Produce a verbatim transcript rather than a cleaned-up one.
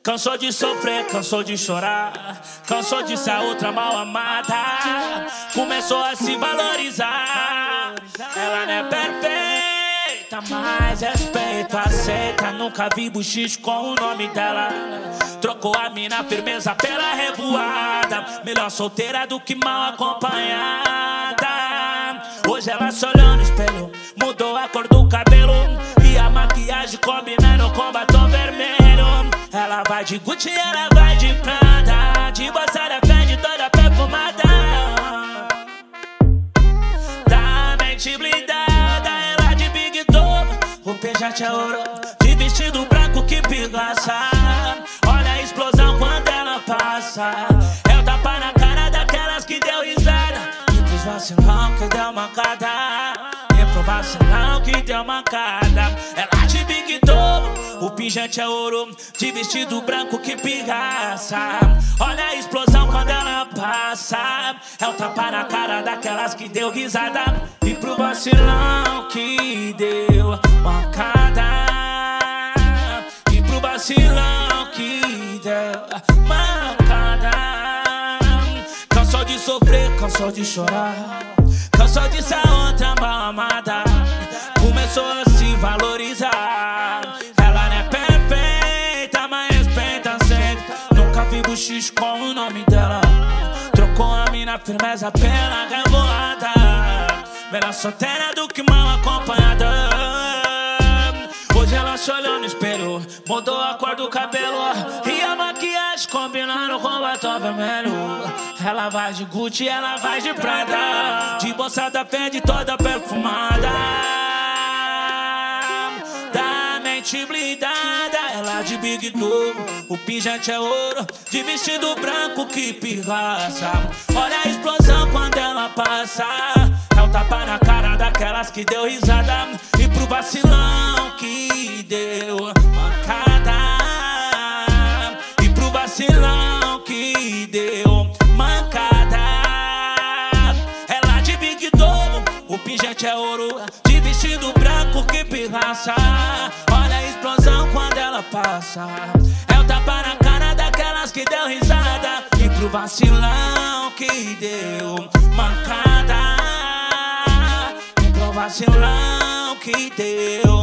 Cansou de sofrer, cansou de chorar, cansou de ser outra mal amada. Começou a se valorizar. Ela não é perfeita, mas respeito, aceita. Nunca vi buchicho com o nome dela. Trocou a mina firmeza pela revoada. Melhor solteira do que mal acompanhada. Hoje ela se olhou no espelho, mudou a cor do cabelo e a maquiagem combinando com batom vermelho. Ela vai de Gucci, ela vai de Prada, de bolsada Fendi toda perfumada. Da mente blindada, ela de Big Top, o pejate é ouro, de vestido branco que pigaça. Olha a explosão quando ela passa. É o tapa na cara daquelas que deu risada. E pros vacilão que deu mancada. E pro vacilão que deu mancada. Ela de Big Top, o pingente é ouro, de vestido branco que pirraça. Olha a explosão quando ela passa. É o tapa na cara daquelas que deu risada. E pro vacilão que deu mancada. E pro vacilão que deu mancada. Cansou de sofrer, cansou de chorar, cansou de ser outra mal amada. Começou a se valorizar. Ela não é perfeita, mas respeita sempre. Nunca vi buchicho com o nome dela. Trocou a mina firmeza pela revoada. Melhor solteira do que mal acompanhada. Hoje ela se olhou no espelho, mudou a cor do cabelo e a maquiagem combinando com batom vermelho. Ela vai de Gucci, ela vai de Prada, de bolsada Fendi toda perfumada. Da mente blindada, ela de Big Top, o pingente é ouro, de vestido branco que pirraça. Olha a explosão quando ela passa. É um tapa na cara daquelas que deu risada. E pro vacilão que deu mancada. E pro vacilão que deu mancada. Ela de Big Top, o pingente é ouro, de vestido branco que pirraça. Olha a explosão quando ela passa. É o tapa na cara daquelas que deu risada. E pro vacilão que deu mancada. E pro vacilão que deu